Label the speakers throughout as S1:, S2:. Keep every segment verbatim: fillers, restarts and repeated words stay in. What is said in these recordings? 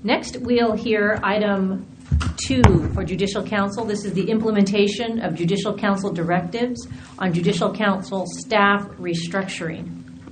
S1: Next, we'll hear item two for Judicial Council. This is the implementation of Judicial Council directives on Judicial Council staff restructuring.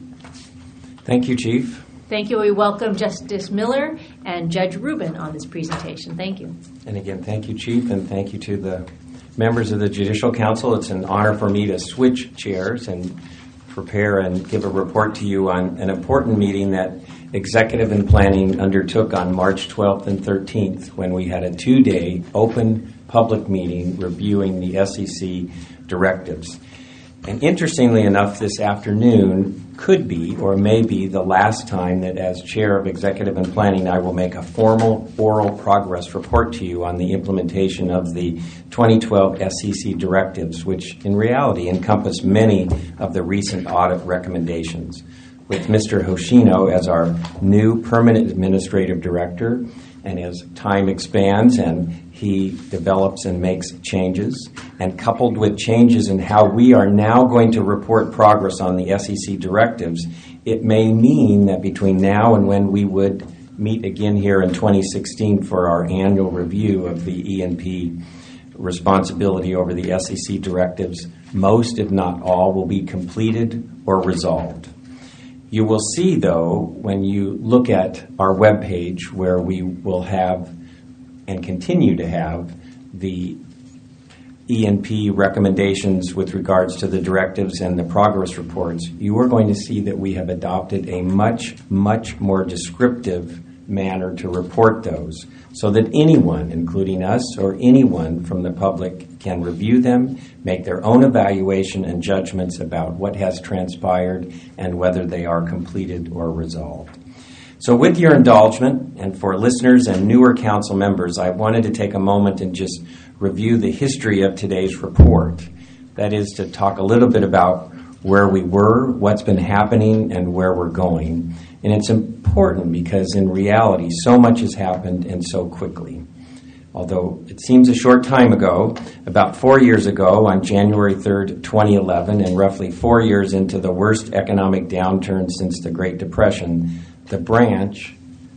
S2: Thank you, Chief.
S1: Thank you. We welcome Justice Miller and Judge Rubin on this presentation. Thank you.
S2: And again, thank you, Chief, and thank you to the members of the Judicial Council. It's an honor for me to switch chairs and prepare and give a report to you on an important meeting that Executive and Planning undertook on March twelfth and thirteenth when we had a two-day open public meeting reviewing the S E C directives. And interestingly enough, this afternoon could be or may be the last time that as Chair of Executive and Planning I will make a formal oral progress report to you on the implementation of the twenty twelve S E C directives, which in reality encompass many of the recent audit recommendations. With Mister Hoshino as our new permanent administrative director, and as time expands and he develops and makes changes, and coupled with changes in how we are now going to report progress on the S E C directives, it may mean that between now and when we would meet again here in twenty sixteen for our annual review of the E and P responsibility over the S E C directives, most, if not all, will be completed or resolved. You will see, though, when you look at our webpage where we will have and continue to have the E and P recommendations with regards to the directives and the progress reports, you are going to see that we have adopted a much, much more descriptive manner to report those so that anyone, including us or anyone from the public, can review them, make their own evaluation and judgments about what has transpired and whether they are completed or resolved. So with your indulgence, and for listeners and newer council members, I wanted to take a moment and just review the history of today's report. That is to talk a little bit about where we were, what's been happening, and where we're going. And it's important because in reality, so much has happened and so quickly. Although it seems a short time ago, about four years ago on January third, twenty eleven, and roughly four years into the worst economic downturn since the Great Depression, the branch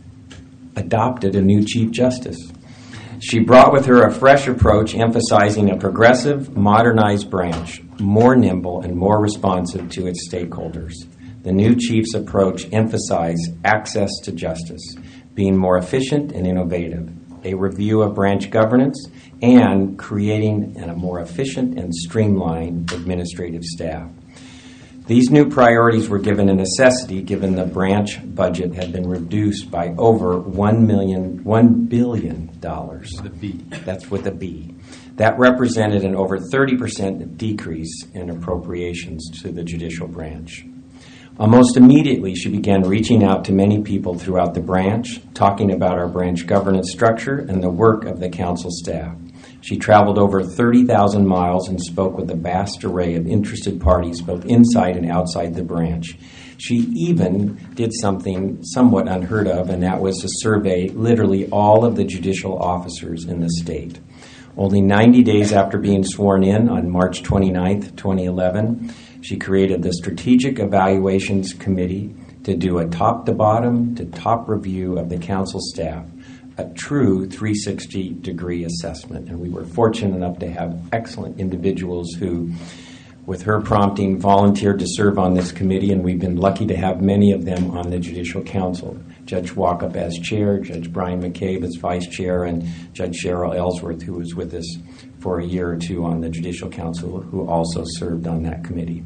S2: adopted a new Chief Justice. She brought with her a fresh approach emphasizing a progressive, modernized branch, more nimble and more responsive to its stakeholders. The new chief's approach emphasized access to justice, being more efficient and innovative, a review of branch governance, and creating a more efficient and streamlined administrative staff. These new priorities were given a necessity given the branch budget had been reduced by over one million, one billion dollars.
S3: With a B.
S2: That's with a B. That represented an over thirty percent decrease in appropriations to the judicial branch. Almost immediately, she began reaching out to many people throughout the branch, talking about our branch governance structure and the work of the council staff. She traveled over thirty thousand miles and spoke with a vast array of interested parties, both inside and outside the branch. She even did something somewhat unheard of, and that was to survey literally all of the judicial officers in the state. Only ninety days after being sworn in on March twenty-ninth, twenty eleven, she created the Strategic Evaluations Committee to do a top-to-bottom to top review of the council staff, a true three sixty degree assessment. And we were fortunate enough to have excellent individuals who, with her prompting, volunteered to serve on this committee, and we've been lucky to have many of them on the Judicial Council. Judge Walkup as chair, Judge Brian McCabe as vice chair, and Judge Cheryl Ellsworth, who was with us for a year or two on the Judicial Council, who also served on that committee.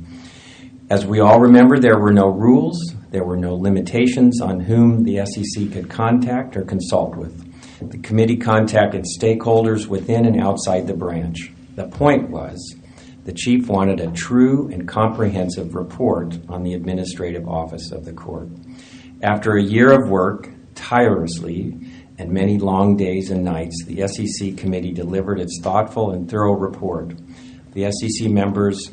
S2: As we all remember, there were no rules, there were no limitations on whom the S E C could contact or consult with. The committee contacted stakeholders within and outside the branch. The point was, the chief wanted a true and comprehensive report on the administrative office of the court. After a year of work, tirelessly, and many long days and nights, the S E C committee delivered its thoughtful and thorough report. The S E C members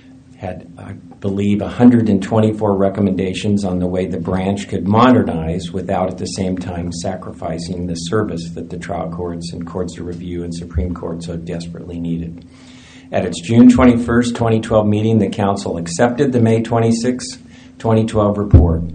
S2: had, I believe, one hundred twenty-four recommendations on the way the branch could modernize without at the same time sacrificing the service that the trial courts and courts of review and Supreme Court so desperately needed. At its June twenty-first, twenty twelve meeting, the Council accepted the May twenty-sixth, twenty twelve report. The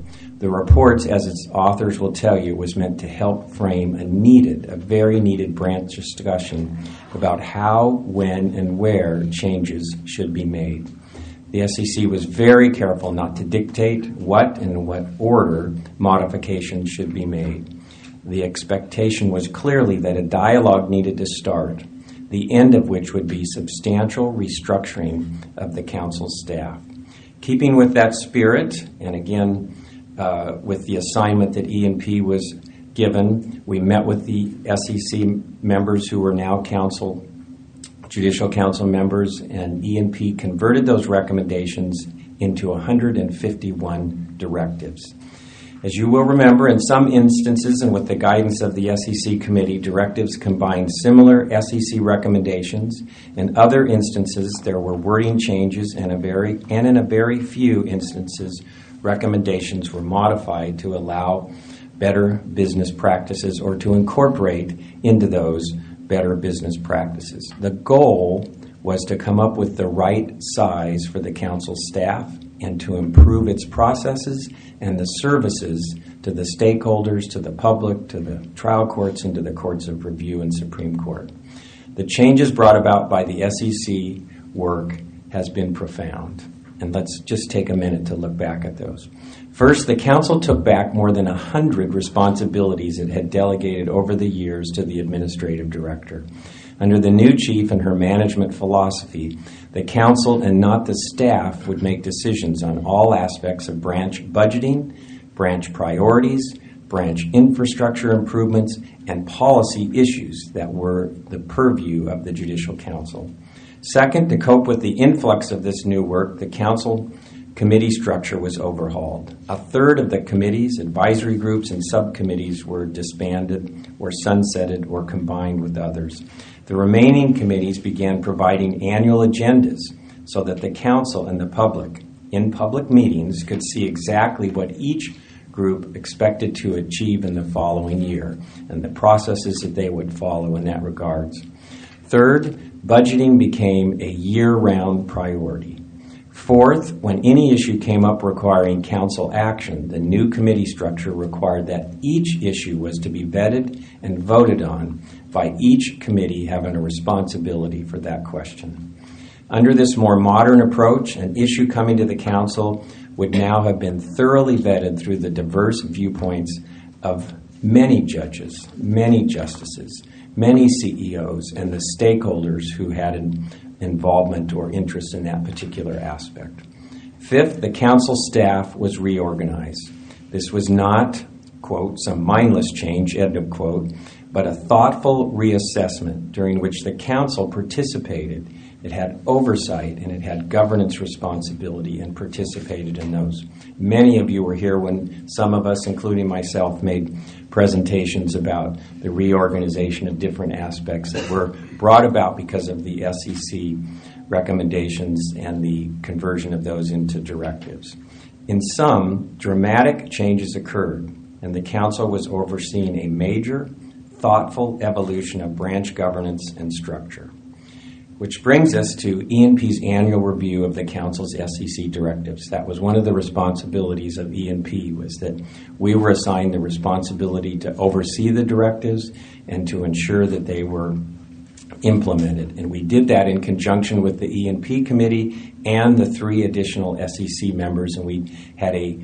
S2: The reports, as its authors will tell you, was meant to help frame a needed, a very needed branch discussion about how, when, and where changes should be made. The S E C was very careful not to dictate what and in what order modifications should be made. The expectation was clearly that a dialogue needed to start, the end of which would be substantial restructuring of the council's staff. Keeping with that spirit, and again, uh, with the assignment that E and P was given, we met with the S E C members who are now council, judicial council members, and E and P converted those recommendations into one hundred fifty-one directives. As you will remember, in some instances and with the guidance of the S E C committee, directives combined similar S E C recommendations. In other instances, there were wording changes, and, a very, and in a very few instances, recommendations were modified to allow better business practices or to incorporate into those better business practices. The goal was to come up with the right size for the council staff and to improve its processes and the services to the stakeholders, to the public, to the trial courts, and to the courts of review and Supreme Court. The changes brought about by the S E C work has been profound. And let's just take a minute to look back at those. First, the council took back more than one hundred responsibilities it had delegated over the years to the administrative director. Under the new chief and her management philosophy, the council and not the staff would make decisions on all aspects of branch budgeting, branch priorities, branch infrastructure improvements, and policy issues that were the purview of the Judicial Council. Second, to cope with the influx of this new work, the council committee structure was overhauled. A third of the committees, advisory groups, and subcommittees were disbanded or sunsetted or combined with others. The remaining committees began providing annual agendas so that the council and the public, in public meetings, could see exactly what each group expected to achieve in the following year and the processes that they would follow in that regards. Third, budgeting became a year-round priority. Fourth, when any issue came up requiring council action, the new committee structure required that each issue was to be vetted and voted on by each committee having a responsibility for that question. Under this more modern approach, an issue coming to the council would now have been thoroughly vetted through the diverse viewpoints of many judges, many justices, many C E Os, and the stakeholders who had an involvement or interest in that particular aspect. Fifth, the council staff was reorganized. This was not, quote, some mindless change, end of quote, but a thoughtful reassessment during which the council participated. It had oversight and it had governance responsibility and participated in those. Many of you were here when some of us, including myself, made presentations about the reorganization of different aspects that were brought about because of the S E C recommendations and the conversion of those into directives. In sum, dramatic changes occurred, and the council was overseeing a major, thoughtful evolution of branch governance and structure. Which brings us to E and P's annual review of the council's S E C directives. That was one of the responsibilities of E and P, was that we were assigned the responsibility to oversee the directives and to ensure that they were implemented. And we did that in conjunction with the E and P committee and the three additional S E C members. And we had a,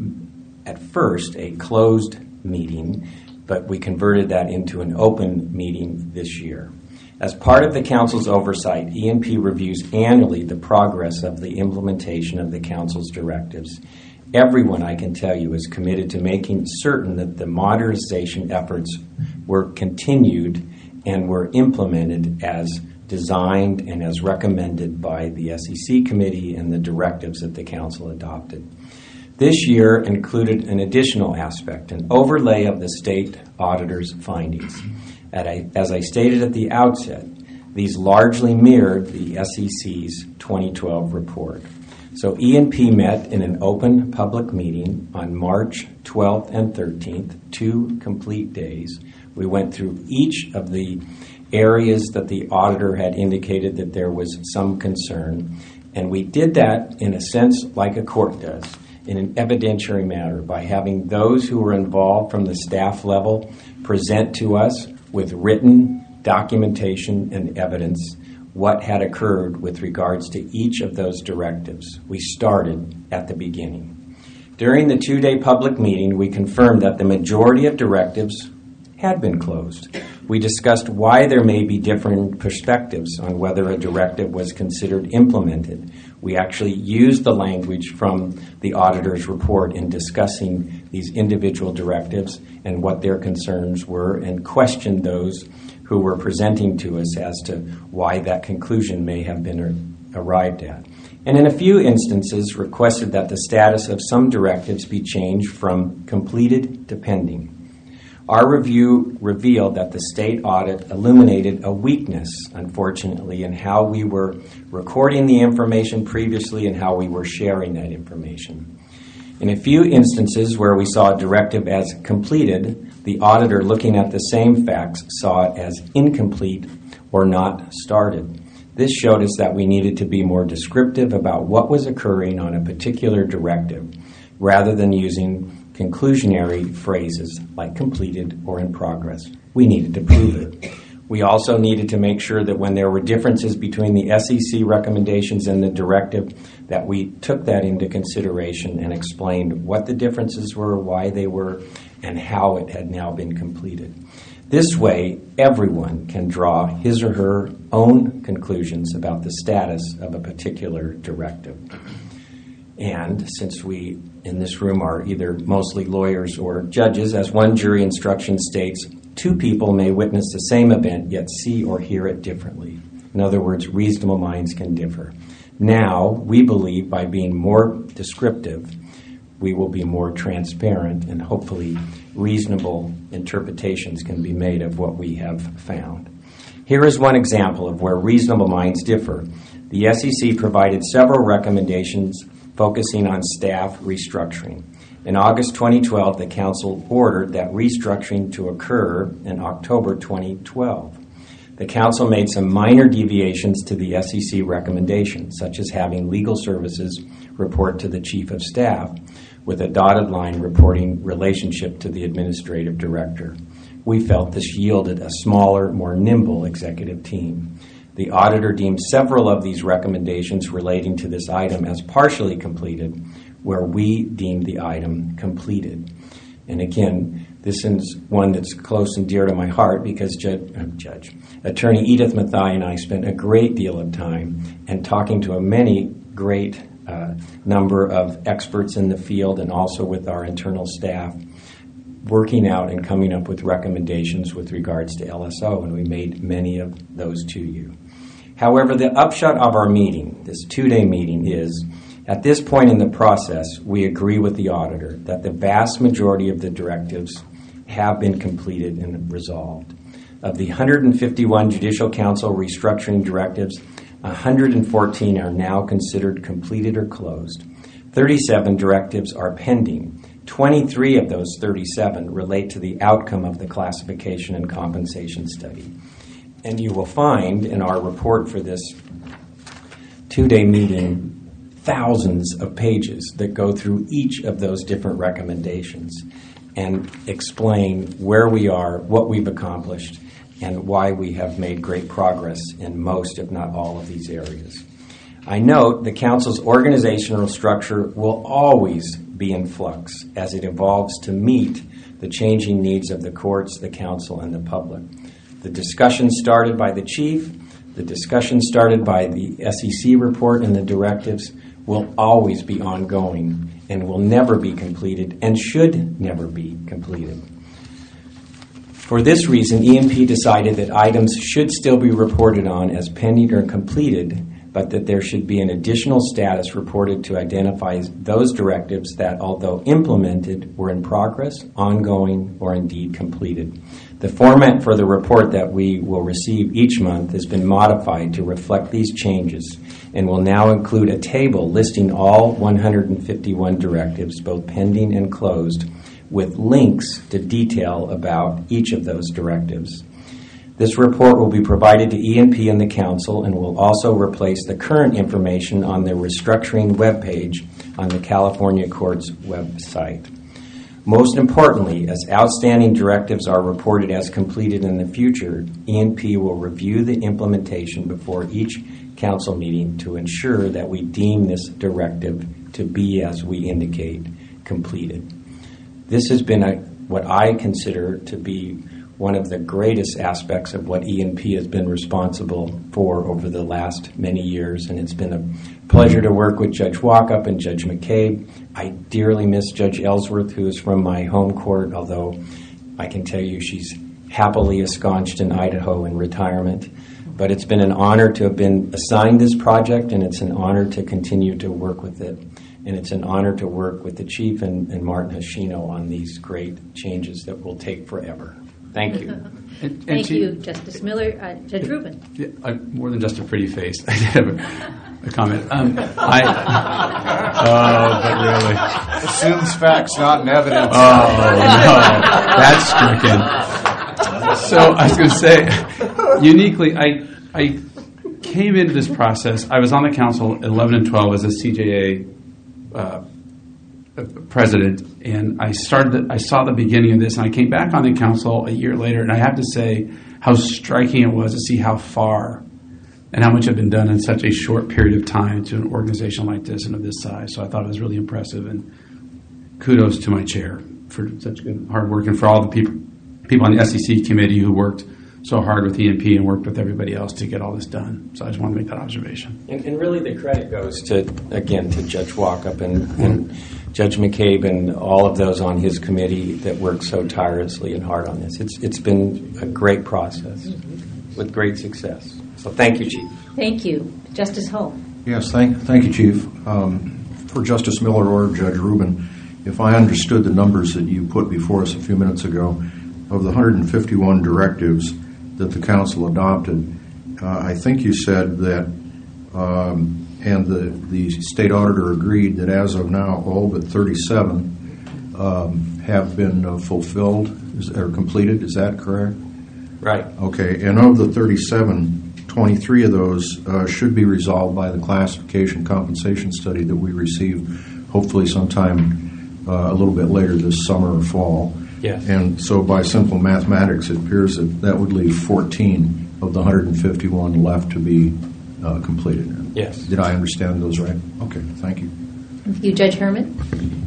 S2: at first, a closed meeting, but we converted that into an open meeting this year. As part of the council's oversight, E and P reviews annually the progress of the implementation of the council's directives. Everyone, I can tell you, is committed to making certain that the modernization efforts were continued and were implemented as designed and as recommended by the S E C committee and the directives that the council adopted. This year included an additional aspect, an overlay of the state auditor's findings. As I stated at the outset, these largely mirrored the S E C's twenty twelve report. So E and P met in an open public meeting on March twelfth and thirteenth, two complete days. We went through each of the areas that the auditor had indicated that there was some concern, and we did that in a sense like a court does. in an evidentiary manner by having those who were involved from the staff level present to us with written documentation and evidence what had occurred with regards to each of those directives. We started at the beginning. During the two-day public meeting, we confirmed that the majority of directives had been closed. We discussed why there may be different perspectives on whether a directive was considered implemented. We actually used the language from the auditor's report in discussing these individual directives and what their concerns were, and questioned those who were presenting to us as to why that conclusion may have been arrived at. And in a few instances, requested that the status of some directives be changed from completed to pending. Our review revealed that the state audit illuminated a weakness, unfortunately, in how we were recording the information previously and how we were sharing that information. In a few instances where we saw a directive as completed, the auditor, looking at the same facts, saw it as incomplete or not started. This showed us that we needed to be more descriptive about what was occurring on a particular directive, rather than using conclusionary phrases like completed or in progress. We needed to prove it. We also needed to make sure that when there were differences between the S E C recommendations and the directive, that we took that into consideration and explained what the differences were, why they were, and how it had now been completed. This way, everyone can draw his or her own conclusions about the status of a particular directive. And since we in this room are either mostly lawyers or judges, as one jury instruction states, two people may witness the same event yet see or hear it differently. In other words, reasonable minds can differ. Now, we believe by being more descriptive, we will be more transparent, and hopefully reasonable interpretations can be made of what we have found. Here is one example of where reasonable minds differ. The S E C provided several recommendations focusing on staff restructuring. In August twenty twelve, the Council ordered that restructuring to occur in October twenty twelve. The Council made some minor deviations to the S E C recommendations, such as having legal services report to the Chief of Staff, with a dotted line reporting relationship to the Administrative Director. We felt this yielded a smaller, more nimble executive team. The auditor deemed several of these recommendations relating to this item as partially completed, where we deemed the item completed. And again, this is one that's close and dear to my heart because Judge, uh, Judge Attorney Edith Mathai and I spent a great deal of time and talking to a many great uh, number of experts in the field and also with our internal staff, working out and coming up with recommendations with regards to L S O, and we made many of those to you. However, the upshot of our meeting, this two-day meeting, is at this point in the process, we agree with the auditor that the vast majority of the directives have been completed and resolved. Of the one hundred fifty-one Judicial Council restructuring directives, one hundred fourteen are now considered completed or closed. thirty-seven directives are pending. twenty-three of those thirty-seven relate to the outcome of the classification and compensation study. And you will find in our report for this two-day meeting thousands of pages that go through each of those different recommendations and explain where we are, what we've accomplished, and why we have made great progress in most, if not all, of these areas. I note the Council's organizational structure will always be in flux as it evolves to meet the changing needs of the courts, the Council, and the public. The discussion started by the Chief, the discussion started by the S E C report and the directives will always be ongoing and will never be completed and should never be completed. For this reason, E and P decided that items should still be reported on as pending or completed, but that there should be an additional status reported to identify those directives that, although implemented, were in progress, ongoing, or indeed completed. The format for the report that we will receive each month has been modified to reflect these changes and will now include a table listing all one hundred fifty-one directives, both pending and closed, with links to detail about each of those directives. This report will be provided to E and P and the Council and will also replace the current information on the restructuring webpage on the California Court's website. Most importantly, as outstanding directives are reported as completed in the future, E and P will review the implementation before each council meeting to ensure that we deem this directive to be, as we indicate, completed. This has been a, what I consider to be one of the greatest aspects of what E and P has been responsible for over the last many years, and it's been a pleasure to work with Judge Walkup and Judge McCabe. I dearly miss Judge Ellsworth, who is from my home court, although I can tell you she's happily ensconced in Idaho in retirement. But it's been an honor to have been assigned this project, and it's an honor to continue to work with it. And it's an honor to work with the Chief and, and Martin Hoshino on these great changes that will take forever. Thank you.
S3: And, and
S1: Thank
S3: she,
S1: you, Justice Miller. Uh, Judge Rubin.
S3: Yeah, I, more than just a pretty face. I did have a, a comment. Um, I, oh, but really.
S4: Assumes facts, not in evidence.
S3: Oh, no. That's stricken. So I was going to say, uniquely, I I came into this process. I was on the council at eleven and twelve as a C J A uh, president, and I started. The, I saw the beginning of this, and I came back on the council a year later, and I have to say how striking it was to see how far and how much had been done in such a short period of time to an organization like this and of this size. So I thought it was really impressive, and kudos to my chair for such good hard work, and for all the people people on the S E C committee who worked so hard with E and P and worked with everybody else to get all this done. So I just want to make that observation.
S2: And, and really the credit goes to, again, to Judge Walkup and, and Judge McCabe and all of those on his committee that worked so tirelessly and hard on this. It's It's been a great process with great success. So thank you, Chief.
S1: Thank you. Justice Hull.
S4: Yes, thank, thank you, Chief. Um, for Justice Miller or Judge Rubin, if I understood the numbers that you put before us a few minutes ago, of the one hundred fifty-one directives that the council adopted, uh, I think you said that, um, and the, the state auditor agreed that as of now, all but thirty-seven um, have been uh, fulfilled is, or completed. Is that correct?
S2: Right.
S4: Okay, and of the thirty-seven, twenty-three of those uh, should be resolved by the classification compensation study that we receive hopefully sometime uh, a little bit later this summer or fall.
S2: Yes.
S4: And so by simple mathematics, it appears that that would leave fourteen of the one hundred fifty-one left to be uh, completed.
S2: Yes.
S4: Did I understand those right? Okay, thank you.
S1: Thank you, Judge Herman.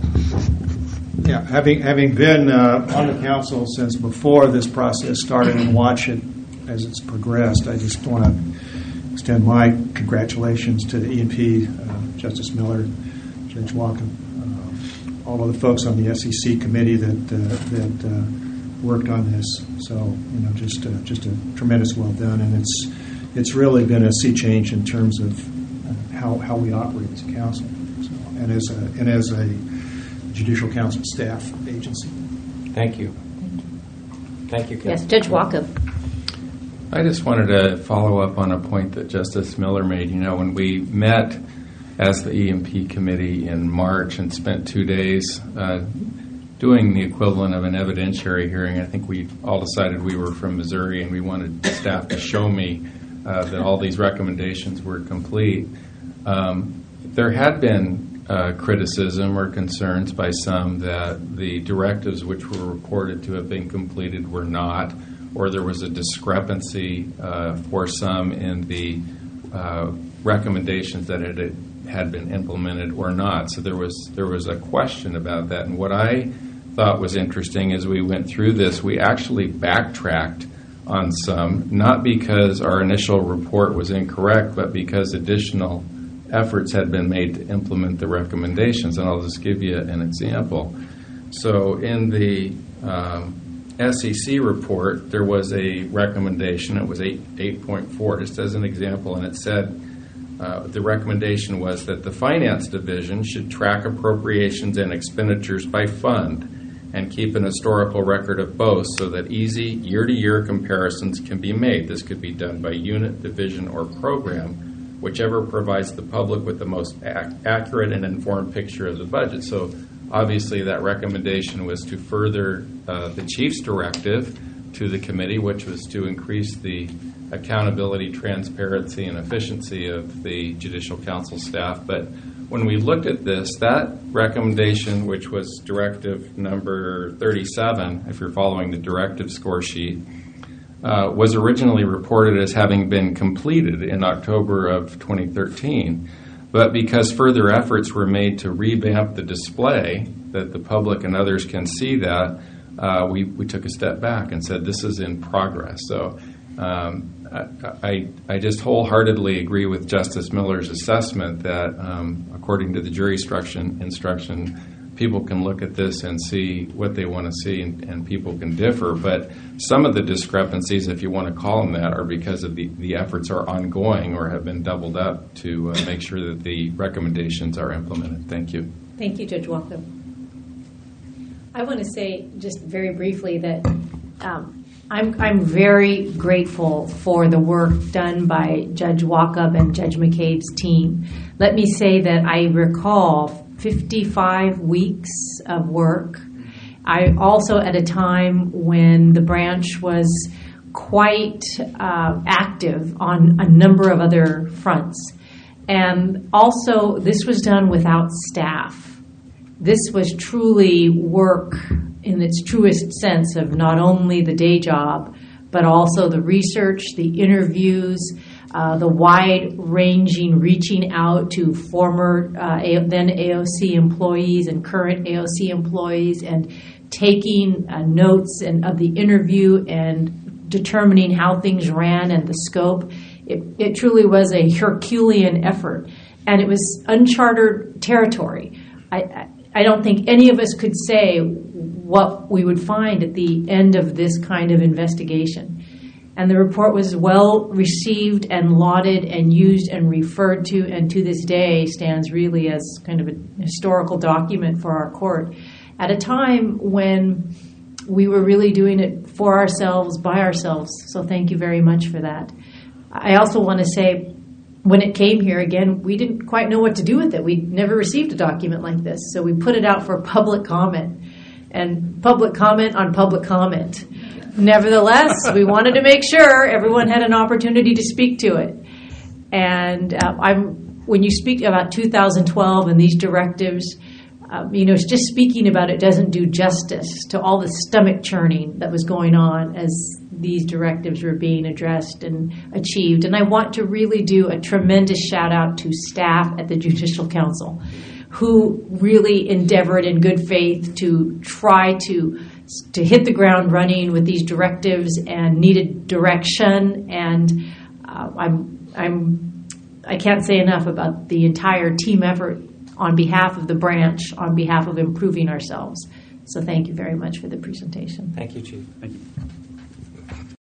S5: Yeah, having having been uh, on the council since before this process started and watch it as it's progressed, I just want to extend my congratulations to the E and P, uh, Justice Miller, Judge Walkup, all of the folks on the S E C committee that uh, that uh, worked on this. So, you know, just uh, just a tremendous well done, and it's it's really been a sea change in terms of how how we operate as a council, so, and as a and as a judicial council staff agency.
S2: Thank you. Thank you, Ken.
S1: Yes, Judge Walkup.
S6: I just wanted to follow up on a point that Justice Miller made. You know, when we met as the E and P committee in March and spent two days uh, doing the equivalent of an evidentiary hearing, I think we all decided we were from Missouri and we wanted staff to show me uh, that all these recommendations were complete. Um, there had been uh, criticism or concerns by some that the directives which were reported to have been completed were not, or there was a discrepancy uh, for some in the uh, recommendations that it had been implemented or not. So there was there was a question about that. And what I thought was interesting as we went through this, we actually backtracked on some, not because our initial report was incorrect, but because additional efforts had been made to implement the recommendations. And I'll just give you an example. So in the um, S E C report, there was a recommendation. It was eight point four, just as an example, and it said, Uh, the recommendation was that the Finance Division should track appropriations and expenditures by fund and keep an historical record of both so that easy year-to-year comparisons can be made. This could be done by unit, division, or program, whichever provides the public with the most ac- accurate and informed picture of the budget. So obviously that recommendation was to further uh, the Chief's directive to the committee, which was to increase the accountability, transparency, and efficiency of the Judicial Council staff. But when we looked at this, that recommendation, which was directive number thirty-seven, if you're following the directive score sheet, uh, was originally reported as having been completed in October of twenty thirteen. But because further efforts were made to revamp the display, that the public and others can see that, uh, we, we took a step back and said this is in progress. So um, I, I, I just wholeheartedly agree with Justice Miller's assessment that um, according to the jury instruction, instruction, people can look at this and see what they want to see, and, and people can differ. But some of the discrepancies, if you want to call them that, are because of the, the efforts are ongoing or have been doubled up to uh, make sure that the recommendations are implemented. Thank you.
S1: Thank you, Judge Walker. I want to say just very briefly that um, I'm, I'm very grateful for the work done by Judge Walkup and Judge McCabe's team. Let me say that I recall fifty-five weeks of work. I also, at a time when the branch was quite uh, active on a number of other fronts. And also, this was done without staff. This was truly work in its truest sense of not only the day job, but also the research, the interviews, uh, the wide-ranging reaching out to former uh, A- then A O C employees and current A O C employees, and taking uh, notes and of the interview and determining how things ran and the scope. It, it truly was a Herculean effort, and it was uncharted territory. I, I, I don't think any of us could say what we would find at the end of this kind of investigation. And the report was well received and lauded and used and referred to, and to this day stands really as kind of a historical document for our court at a time when we were really doing it for ourselves, by ourselves. So thank you very much for that. I also want to say, when it came here, again, we didn't quite know what to do with it. We'd never received a document like this, so we put it out for public comment, and public comment on public comment. Nevertheless, we wanted to make sure everyone had an opportunity to speak to it. And uh, I'm, when you speak about two thousand twelve and these directives, um, you know, just speaking about it doesn't do justice to all the stomach churning that was going on as these directives were being addressed and achieved. And I want to really do a tremendous shout out to staff at the Judicial Council who really endeavored in good faith to try to to hit the ground running with these directives and needed direction. And uh, I'm I'm I can't say enough about the entire team effort on behalf of the branch, on behalf of improving ourselves. So thank you very much for the presentation.
S2: Thank you, Chief.
S3: Thank you.